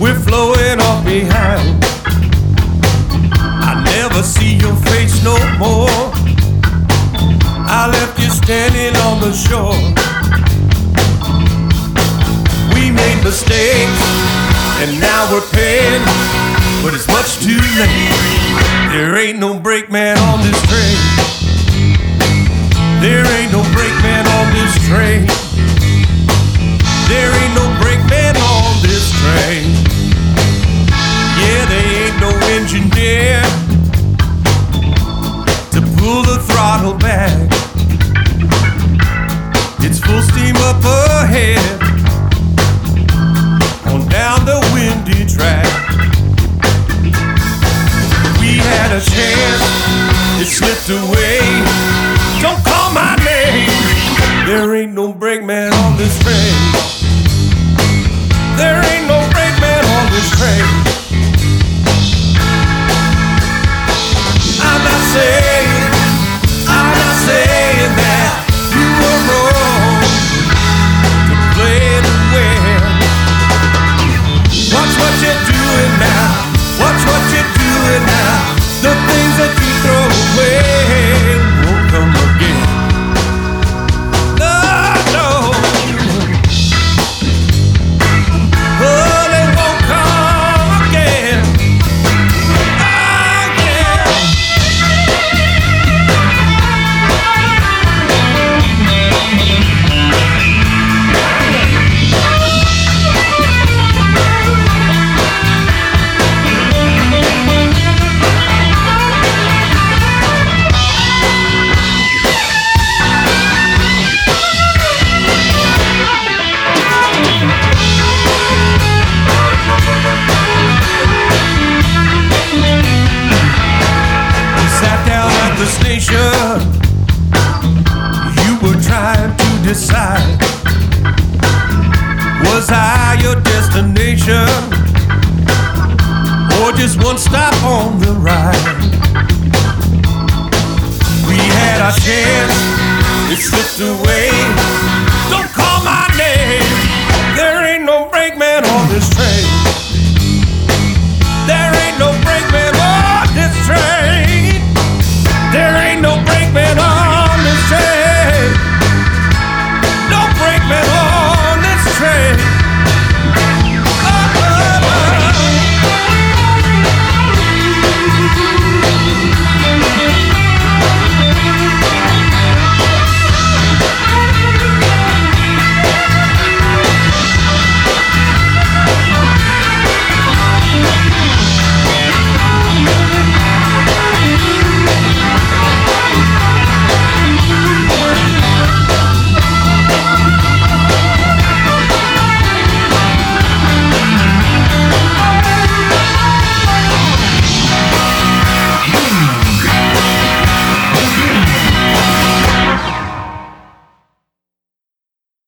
we're flowing off behind. I never see your face no more. I left you standing on the shore. We made mistakes and now we're paying, but it's much too late. There ain't no brakeman on this train. There ain't no brakeman on this train. There ain't no brakeman on this train. Yeah, there ain't no engineer to pull the throttle back. It's full steam up ahead on down the windy track. We had a chance, it slipped away. Don't call my name. There ain't no brakeman on this train. There ain't no brakeman on this train. I'm not saying that you were wrong to play to win. Watch what you're doing now. Watch what you're doing now. The things that you throw away won't come again. No, no. Oh, they won't come again. The station, you were trying to decide, was I your destination or just one stop on the ride? We had our chance, it slipped away. Don't call my name. There ain't no brakeman on this train.